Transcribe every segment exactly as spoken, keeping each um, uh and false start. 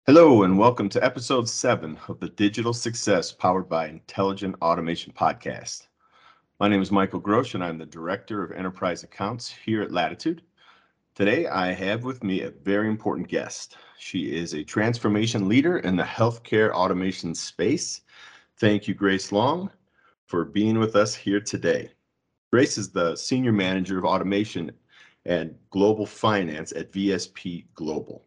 Hello, and welcome to episode seven of the Digital Success Powered by Intelligent Automation podcast. My name is Michael Grosh, and I'm the Director of Enterprise Accounts here at Latitude. Today, I have with me a very important guest. She is a transformation leader in the healthcare automation space. Thank you, Grace Long, for being with us here today. Grace is the Senior Manager of Automation and Global Finance at V S P Global.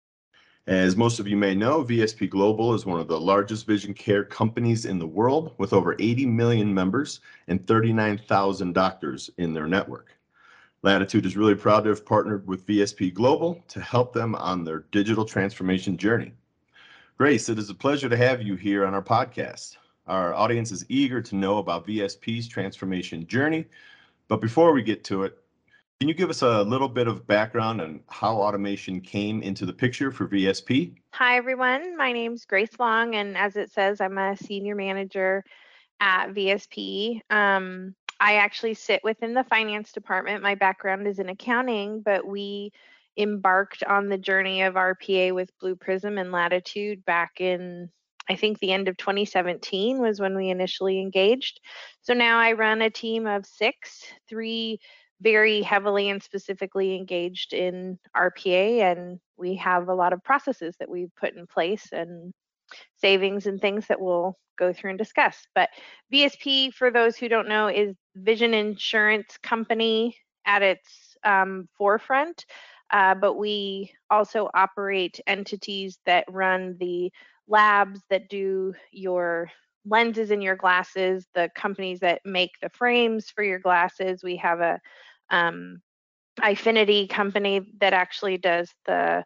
As most of you may know, V S P Global is one of the largest vision care companies in the world with over eighty million members and thirty-nine thousand doctors in their network. Latitude is really proud to have partnered with V S P Global to help them on their digital transformation journey. Grace, it is a pleasure to have you here on our podcast. Our audience is eager to know about V S P's transformation journey, but before we get to it, can you give us a little bit of background on how automation came into the picture for V S P? Hi, everyone. My name's Grace Long, and as it says, I'm a senior manager at V S P. Um, I actually sit within the finance department. My background is in accounting, but we embarked on the journey of R P A with Blue Prism and Latitude back in, I think, the end of twenty seventeen was when we initially engaged. So now I run a team of six, three very heavily and specifically engaged in R P A, and we have a lot of processes that we've put in place and savings and things that we'll go through and discuss. But V S P, for those who don't know, is vision insurance company at its um, forefront. Uh, but we also operate entities that run the labs that do your lenses in your glasses, the companies that make the frames for your glasses. We have a um, Eyefinity company that actually does the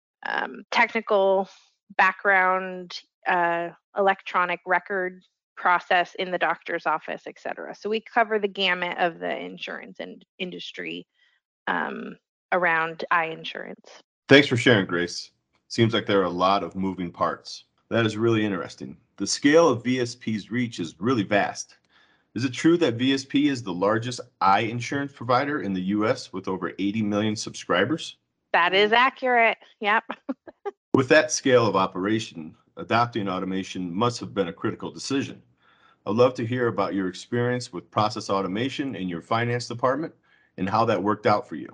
um, technical background, uh, electronic record process in the doctor's office, et cetera. So we cover the gamut of the insurance and industry um, around eye insurance. Thanks for sharing, Grace. Seems like there are a lot of moving parts. That is really interesting. The scale of V S P's reach is really vast. Is it true that V S P is the largest eye insurance provider in the U S with over eighty million subscribers? That is accurate. Yep. With that scale of operation, adopting automation must have been a critical decision. I'd love to hear about your experience with process automation in your finance department and how that worked out for you.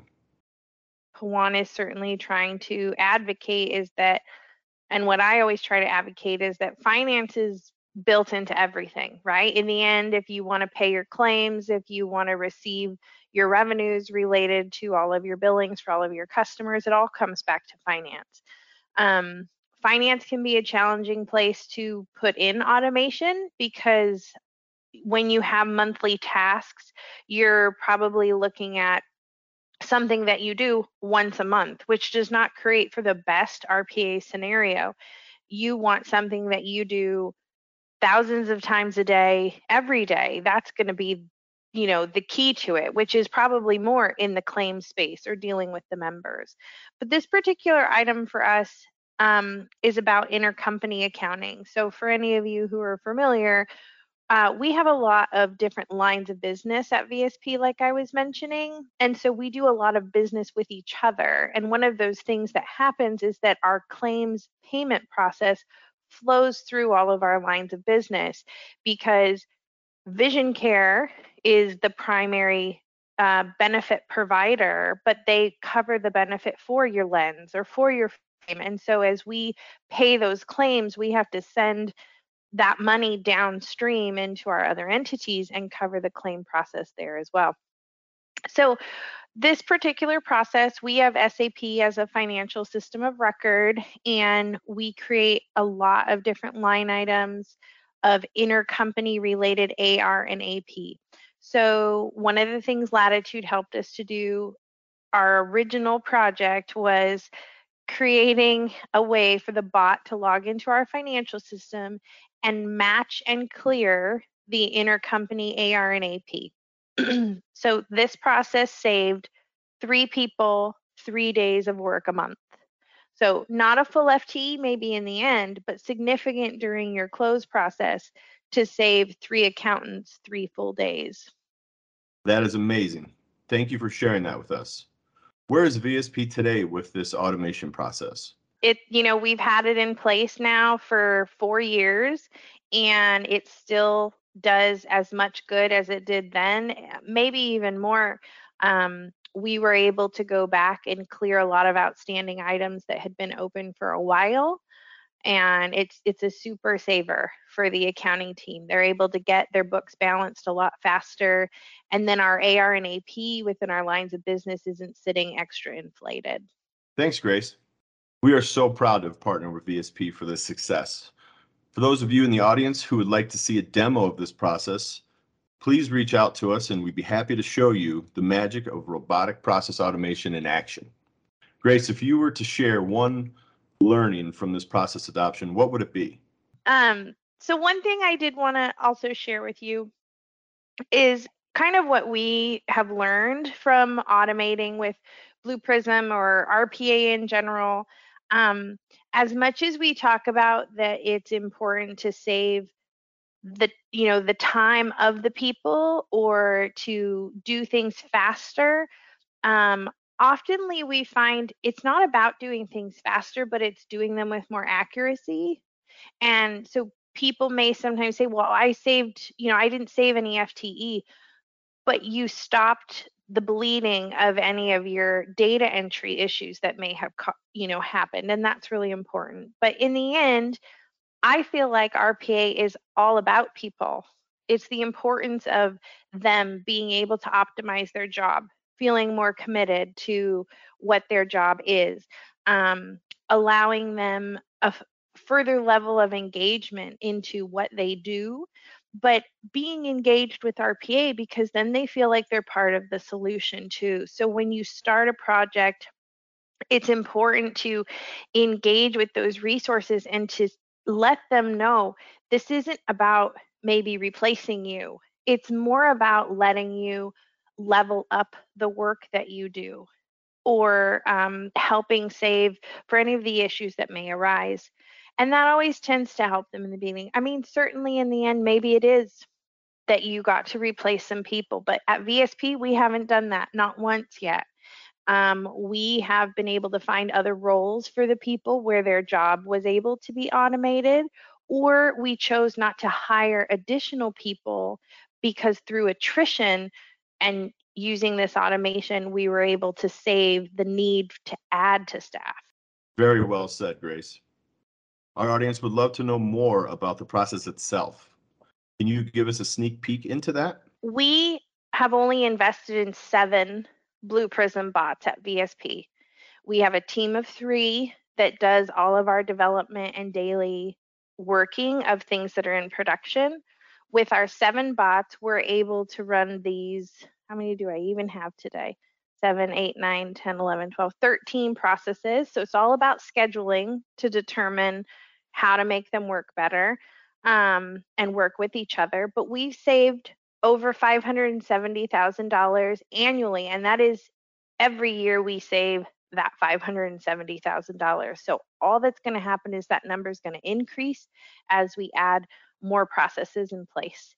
One is certainly trying to advocate is that, and what I always try to advocate is that finance is built into everything, right? In the end, if you want to pay your claims, if you want to receive your revenues related to all of your billings for all of your customers, it all comes back to finance. Um, finance can be a challenging place to put in automation because when you have monthly tasks, you're probably looking at something that you do once a month, which does not create for the best R P A scenario. You want something that you do thousands of times a day, every day. That's going to be, you know, the key to it, which is probably more in the claim space or dealing with the members. But this particular item for us um, is about intercompany accounting. So for any of you who are familiar, uh, we have a lot of different lines of business at V S P, like I was mentioning. And so we do a lot of business with each other. And one of those things that happens is that our claims payment process flows through all of our lines of business because vision care is the primary uh, benefit provider, but they cover the benefit for your lens or for your frame. And so as we pay those claims, we have to send that money downstream into our other entities and cover the claim process there as well. So this particular process, we have S A P as a financial system of record, and we create a lot of different line items of intercompany related A R and A P. So one of the things Latitude helped us to do, our original project was creating a way for the bot to log into our financial system and match and clear the intercompany A R and A P. So this process saved three people three days of work a month. So not a full F T E maybe in the end, but significant during your close process to save three accountants three full days. That is amazing. Thank you for sharing that with us. Where is V S P today with this automation process? it, you know, we've had it in place now for four years and it still does as much good as it did then, maybe even more. Um, we were able to go back and clear a lot of outstanding items that had been open for a while. And it's it's a super saver for the accounting team. They're able to get their books balanced a lot faster. And then our A R and A P within our lines of business isn't sitting extra inflated. Thanks, Grace. We are so proud to have partnered with V S P for this success. For those of you in the audience who would like to see a demo of this process, please reach out to us and we'd be happy to show you the magic of robotic process automation in action. Grace, if you were to share one learning from this process adoption, what would it be? Um, so one thing I did want to also share with you is kind of what we have learned from automating with Blue Prism or R P A in general. Um, as much as we talk about that it's important to save the, you know, the time of the people or to do things faster, um, oftenly we find it's not about doing things faster, but it's doing them with more accuracy. And so people may sometimes say, well, I saved, you know, I didn't save any F T E, but you stopped the bleeding of any of your data entry issues that may have, you know, happened. And that's really important. But in the end, I feel like R P A is all about people. It's the importance of them being able to optimize their job, feeling more committed to what their job is, um, allowing them a f- further level of engagement into what they do, but being engaged with R P A because then they feel like they're part of the solution too. So when you start a project, it's important to engage with those resources and to let them know this isn't about maybe replacing you. It's more about letting you level up the work that you do or um, helping save for any of the issues that may arise. And that always tends to help them in the beginning. I mean, certainly in the end, maybe it is that you got to replace some people, but at V S P, we haven't done that, not once yet. Um, we have been able to find other roles for the people where their job was able to be automated, or we chose not to hire additional people because through attrition and using this automation, we were able to save the need to add to staff. Very well said, Grace. Our audience would love to know more about the process itself. Can you give us a sneak peek into that? We have only invested in seven Blue Prism bots at V S P. We have a team of three that does all of our development and daily working of things that are in production. With our seven bots, we're able to run these. How many do I even have today? Seven, eight, nine, ten, eleven, twelve, thirteen processes. So it's all about scheduling to determine how to make them work better um, and work with each other. But we've saved over five hundred seventy thousand dollars annually, and that is every year we save that five hundred seventy thousand dollars. So all that's going to happen is that number is going to increase as we add more processes in place.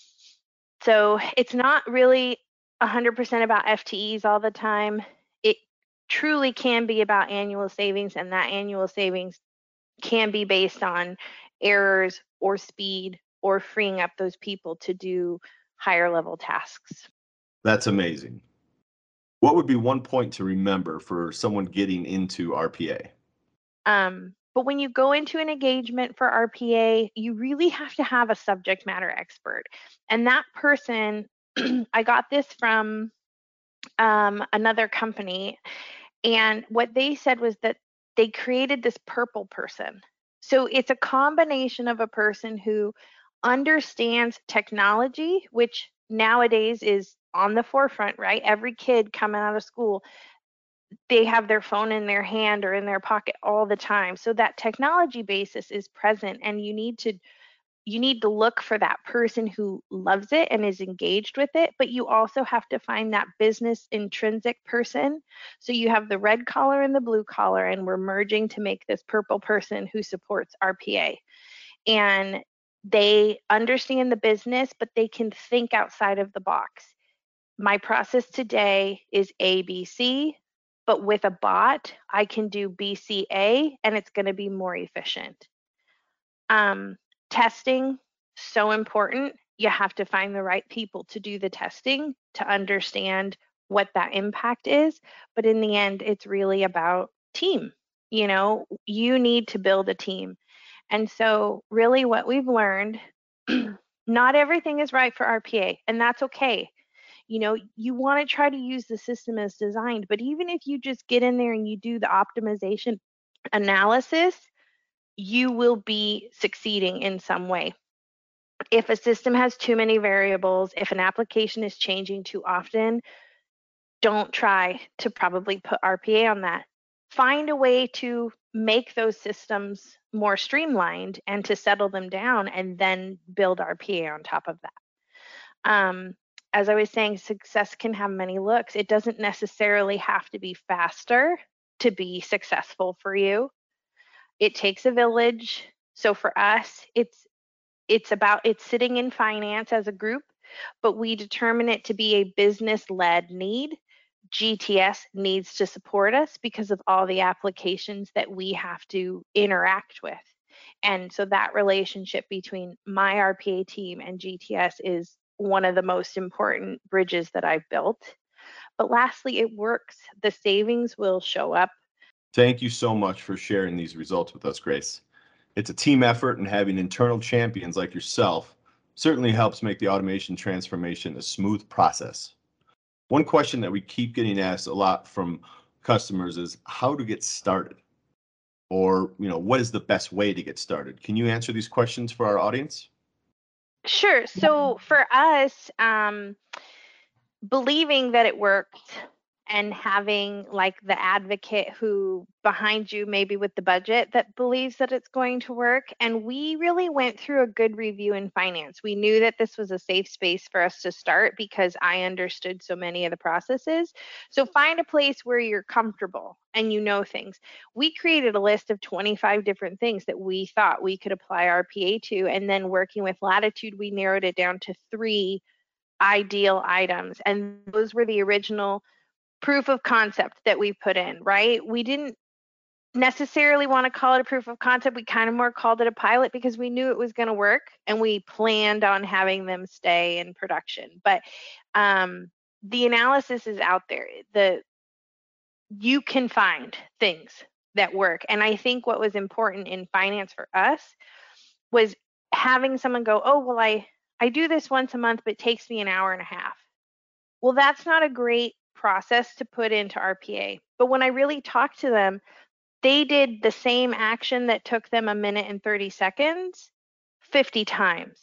So it's not really one hundred percent about F T Es all the time. It truly can be about annual savings, and that annual savings can be based on errors or speed or freeing up those people to do higher level tasks. That's amazing. What would be one point to remember for someone getting into R P A? Um, but when you go into an engagement for R P A, you really have to have a subject matter expert. And that person, I got this from um, another company, and what they said was that they created this purple person. So it's a combination of a person who understands technology, which nowadays is on the forefront, right? Every kid coming out of school, they have their phone in their hand or in their pocket all the time. So that technology basis is present, and you need to you need to look for that person who loves it and is engaged with it, but you also have to find that business intrinsic person. So you have the red collar and the blue collar, and we're merging to make this purple person who supports R P A. And they understand the business, but they can think outside of the box. My process today is A B C. but with a bot, I can do B C A and it's going to be more efficient. Um, testing, so important. You have to find the right people to do the testing to understand what that impact is. But in the end, it's really about team. You know, you need to build a team. And so, really, what we've learned, not everything is right for R P A, and that's okay. You know, you want to try to use the system as designed, but even if you just get in there and you do the optimization analysis, you will be succeeding in some way. If a system has too many variables, if an application is changing too often, don't try to probably put R P A on that. Find a way to make those systems more streamlined and to settle them down and then build R P A on top of that. Um, as I was saying, success can have many looks. It doesn't necessarily have to be faster to be successful for you. It takes a village. So for us, it's it's about it's sitting in finance as a group, but we determine it to be a business-led need. G T S needs to support us because of all the applications that we have to interact with. And so that relationship between my R P A team and G T S is one of the most important bridges that I've built. But lastly, it works. The savings will show up. Thank you so much for sharing these results with us, Grace. It's a team effort, and having internal champions like yourself certainly helps make the automation transformation a smooth process. One question that we keep getting asked a lot from customers is how to get started, or, you know, what is the best way to get started? Can you answer these questions for our audience? Sure. So for us, um, believing that it works and having like the advocate who behind you, maybe with the budget, that believes that it's going to work. And we really went through a good review in finance. We knew that this was a safe space for us to start because I understood so many of the processes. So find a place where you're comfortable and you know things. We created a list of twenty-five different things that we thought we could apply R P A to. And then working with Latitude, we narrowed it down to three ideal items. And those were the original proof of concept that we put in, right? We didn't necessarily want to call it a proof of concept. We kind of more called it a pilot because we knew it was going to work and we planned on having them stay in production. But um, the analysis is out there. The you can find things that work. And I think what was important in finance for us was having someone go, oh, well, I, I do this once a month, but it takes me an hour and a half. Well, that's not a great process to put into R P A. But when I really talked to them, they did the same action that took them a minute and thirty seconds fifty times.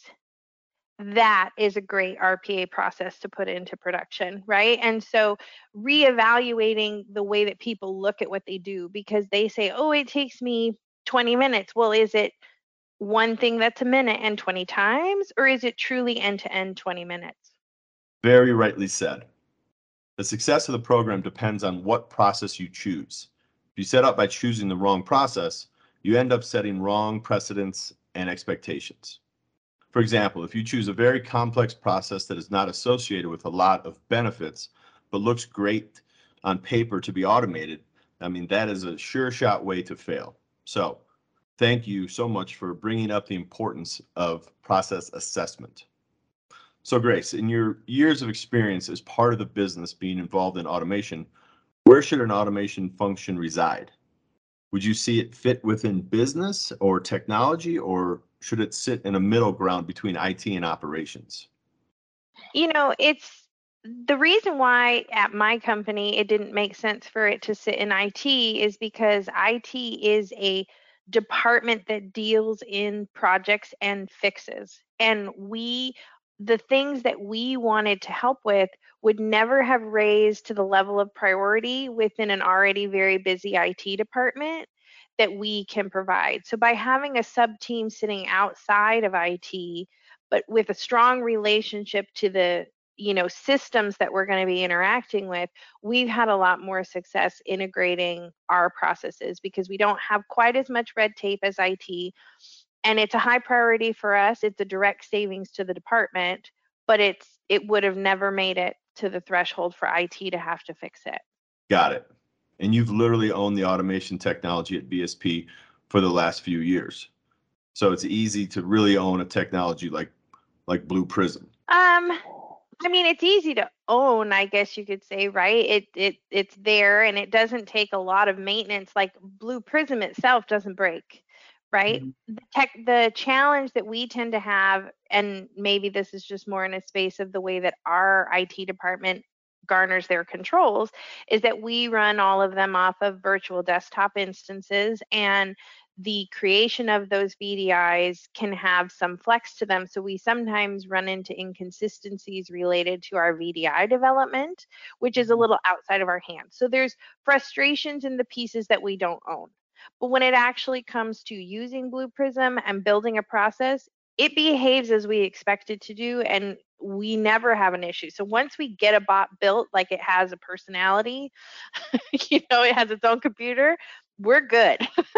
That is a great R P A process to put into production, right? And so reevaluating the way that people look at what they do, because they say, oh, it takes me twenty minutes. Well, is it one thing that's a minute and twenty times, or is it truly end-to-end twenty minutes? Very rightly said. The success of the program depends on what process you choose. If you set out by choosing the wrong process, you end up setting wrong precedents and expectations. For example, if you choose a very complex process that is not associated with a lot of benefits, but looks great on paper to be automated, I mean, that is a sure shot way to fail. So thank you so much for bringing up the importance of process assessment. So Grace, in your years of experience as part of the business being involved in automation, where should an automation function reside? Would you see it fit within business or technology, or should it sit in a middle ground between I T and operations? You know, it's the reason why at my company it didn't make sense for it to sit in I T is because I T is a department that deals in projects and fixes. And we, the things that we wanted to help with would never have raised to the level of priority within an already very busy I T department that we can provide. So by having a sub team sitting outside of I T, but with a strong relationship to the you know systems that we're going to be interacting with, we've had a lot more success integrating our processes because we don't have quite as much red tape as I T, and it's a high priority for us. It's a direct savings to the department, but it's it would have never made it to the threshold for I T to have to fix it. Got it. and you've literally owned the automation technology at V S P for the last few years. So it's easy to really own a technology like like Blue Prism. Um, I mean, it's easy to own, I guess you could say, right? It it it's there and it doesn't take a lot of maintenance. Like Blue Prism itself doesn't break, right? Mhm. The tech the challenge that we tend to have, and maybe this is just more in a space of the way that our I T department garners their controls, is that we run all of them off of virtual desktop instances, and the creation of those V D Is can have some flex to them. So we sometimes run into inconsistencies related to our V D I development, which is a little outside of our hands. So there's frustrations in the pieces that we don't own. But when it actually comes to using Blue Prism and building a process, it behaves as we expect it to do, and we never have an issue. So once we get a bot built, like it has a personality, you know, it has its own computer, we're good.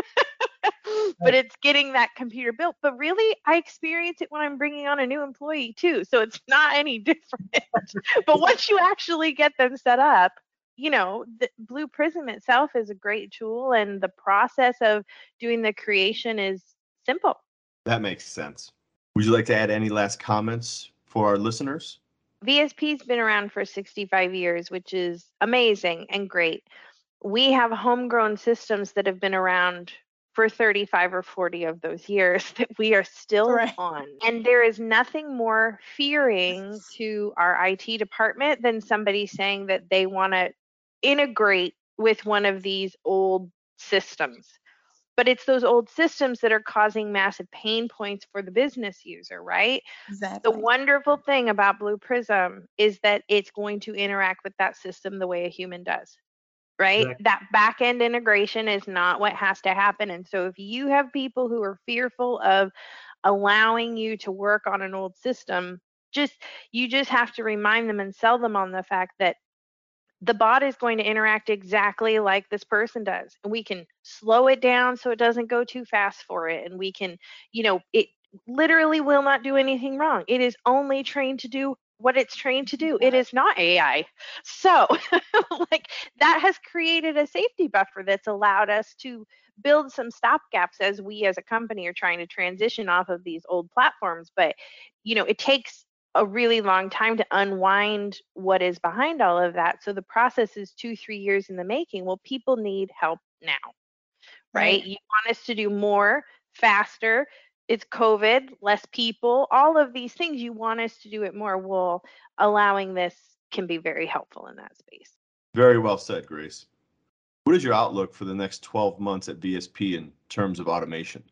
But it's getting that computer built. But really, I experience it when I'm bringing on a new employee too. So it's not any different. But once you actually get them set up, you know, the Blue Prism itself is a great tool, and the process of doing the creation is simple. That makes sense. Would you like to add any last comments for our listeners? V S P's been around for sixty-five years, which is amazing and great. We have homegrown systems that have been around for thirty-five or forty of those years that we are still Right. on. And there is nothing more fearing to our I T department than somebody saying that they want to integrate with one of these old systems. But it's those old systems that are causing massive pain points for the business user, right? The Exactly. wonderful thing about Blue Prism is that it's going to interact with that system the way a human does, right? Exactly. That back end integration is not what has to happen. And so if you have people who are fearful of allowing you to work on an old system, just you just have to remind them and sell them on the fact that the bot is going to interact exactly like this person does. And we can slow it down so it doesn't go too fast for it. And we can, you know, it literally will not do anything wrong. It is only trained to do what it's trained to do. It is not A I. So, like, that has created a safety buffer that's allowed us to build some stopgaps as we as a company are trying to transition off of these old platforms. But, you know, it takes a really long time to unwind what is behind all of that. So the process is two, three years in the making. Well, people need help now, right? Right. You want us to do more, faster. It's COVID, less people, all of these things. You want us to do it more. Well, allowing this can be very helpful in that space. Very well said, Grace. What is your outlook for the next twelve months at V S P in terms of automation?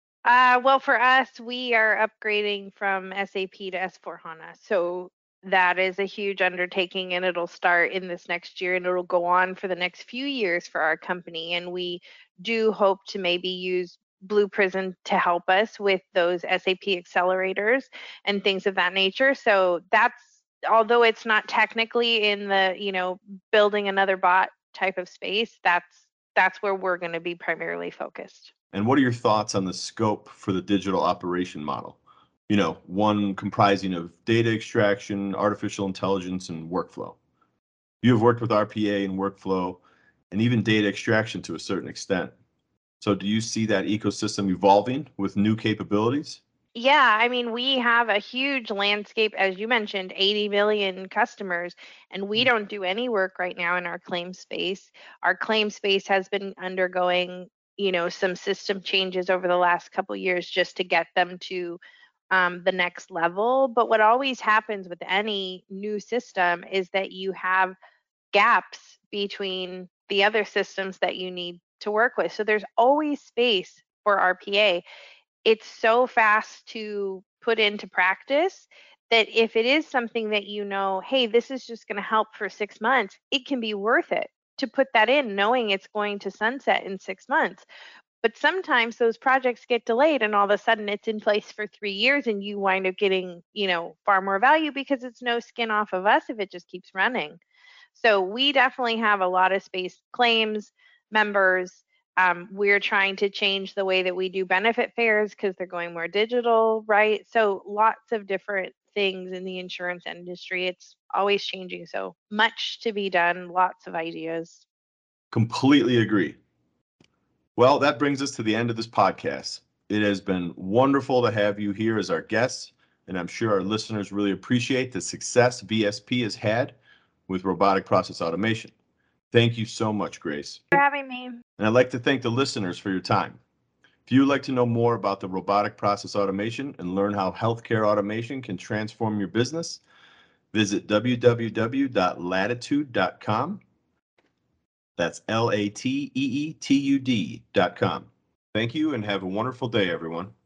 Uh, well, for us, we are upgrading from S A P to S four HANA. So that is a huge undertaking, and it'll start in this next year and it'll go on for the next few years for our company. And we do hope to maybe use Blue Prism to help us with those S A P accelerators and things of that nature. So that's, although it's not technically in the, you know, building another bot type of space, that's that's where we're going to be primarily focused. And what are your thoughts on the scope for the digital operation model? You know, one comprising of data extraction, artificial intelligence, and workflow. You have worked with R P A and workflow and even data extraction to a certain extent. So do you see that ecosystem evolving with new capabilities? Yeah, I mean, we have a huge landscape, as you mentioned, eighty million customers, and we don't do any work right now in our claim space. Our claim space has been undergoing, you know, some system changes over the last couple years just to get them to um, the next level. But what always happens with any new system is that you have gaps between the other systems that you need to work with. So there's always space for R P A. It's so fast to put into practice that if it is something that you know, hey, this is just going to help for six months, it can be worth it to put that in, knowing it's going to sunset in six months. But sometimes those projects get delayed and all of a sudden it's in place for three years and you wind up getting, you know, far more value because it's no skin off of us if it just keeps running. So we definitely have a lot of space claims, members. Um, we're trying to change the way that we do benefit fairs because they're going more digital, right? So lots of different things in the insurance industry. It's always changing. So much to be done, lots of ideas. Completely agree. Well, that brings us to the end of this podcast. It has been wonderful to have you here as our guests, and I'm sure our listeners really appreciate the success V S P has had with robotic process automation. Thank you so much, Grace. For having me. And I'd like to thank the listeners for your time. If you would like to know more about the robotic process automation and learn how healthcare automation can transform your business, visit w w w dot latitude dot com. That's L A T E E T U D dot com. Thank you and have a wonderful day, everyone.